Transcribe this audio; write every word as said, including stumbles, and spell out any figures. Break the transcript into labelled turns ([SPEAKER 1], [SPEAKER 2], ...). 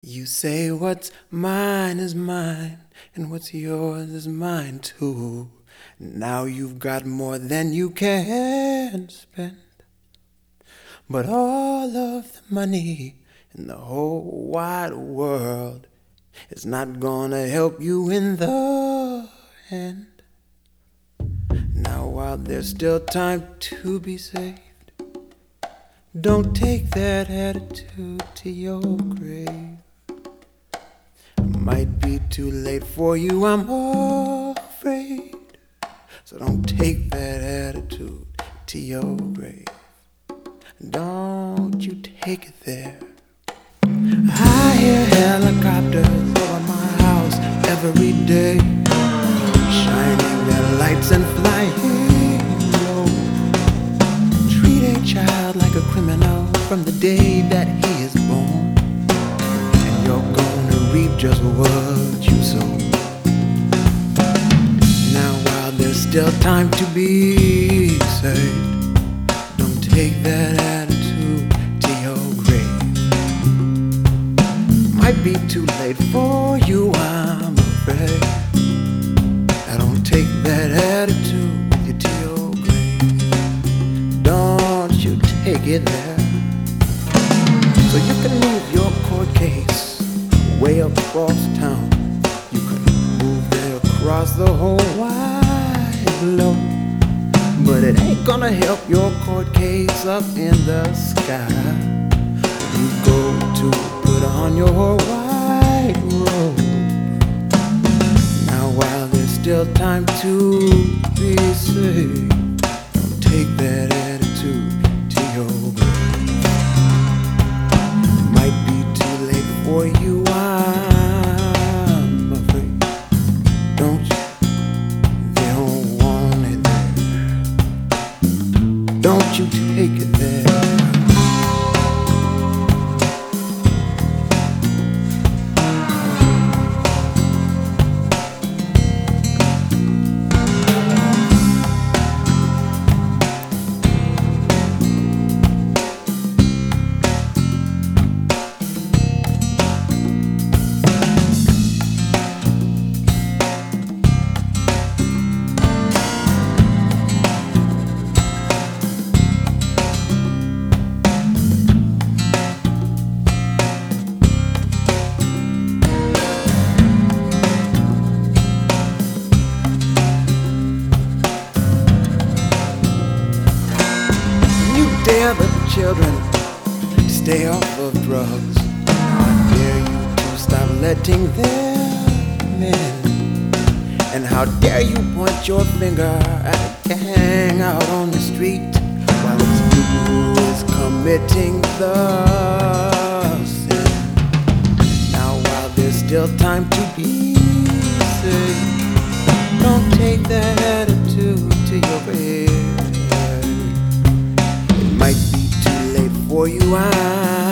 [SPEAKER 1] You say what's mine is mine, and what's yours is mine too. Now you've got more than you can spend, but all of the money in the whole wide world is not gonna help you in the end. Now while there's still time to be saved, don't take that attitude to your grave. Might be too late for you, I'm afraid. So don't take that attitude to your grave. Don't you take it there. I hear helicopters over my house every day, shining their lights and flying low. Treat a child like a criminal from the day that he is born, and you're gonna reap just what you sow. Now while there's still time to be saved, don't take that attitude to your grave. Might be too late for you, I'm afraid. I don't take that attitude with you to your grave. Don't you take it there. So you can move your court case way across town. You can move it across the whole wide globe, but it ain't gonna help your court case up in the sky when you go to put on your white robe. Now while there's still time to be saved, don't take that attitude to your grave. Might be too late for you, I'm afraid. Don't you? They don't want it there. Don't you take it there. Dare the children to stay off of drugs. How dare you to stop letting them in? And how dare you point your finger at a gang out on the street while it's you who is committing the sin. Now while there's still time to be saved, don't take that attitude to your grave. Might be too late for you, I